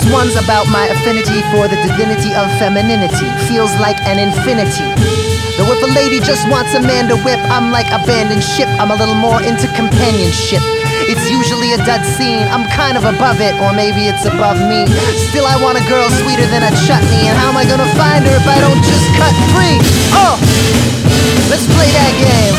This one's about my affinity for the divinity of femininity. Feels like an infinity. Though if a lady just wants a man to whip, I'm like abandoned ship. I'm a little more into companionship. It's usually a dud scene, I'm kind of above it, or maybe it's above me. Still I want a girl sweeter than a chutney, and how am I gonna find her if I don't just cut free? Oh, let's play that game.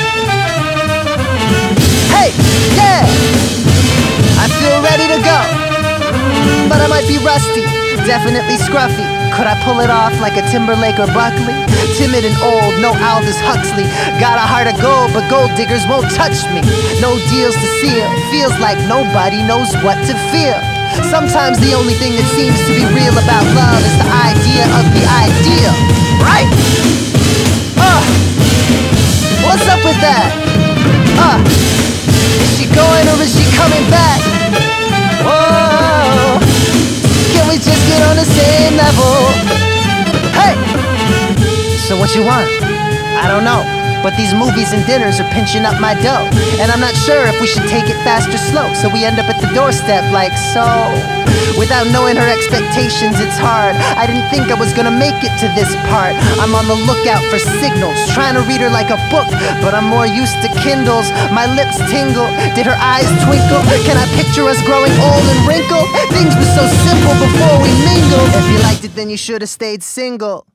Hey, yeah, I feel ready to go, but I might be rusty, definitely scruffy. Could I pull it off like a Timberlake or Buckley? Timid and old, no Aldous Huxley. Got a heart of gold, but gold diggers won't touch me. No deals to seal, feels like nobody knows what to feel. Sometimes the only thing that seems to be real about love is the idea of the ideal, right? What's up with that? Is she going or is she coming back? Whoa, can we just get on the same level? Hey! So what you want? I don't know, but these movies and dinners are pinching up my dough, and I'm not sure if we should take it fast or slow, so we end up at the doorstep like so. Without knowing her expectations, it's hard. I didn't think I was gonna make it to this part. I'm on the lookout for signals, trying to read her like a book, but I'm more used to Kindles. My lips tingle, did her eyes twinkle? Can I picture us growing old and wrinkled? Things were so simple before we mingled. If you liked it, then you should've stayed single.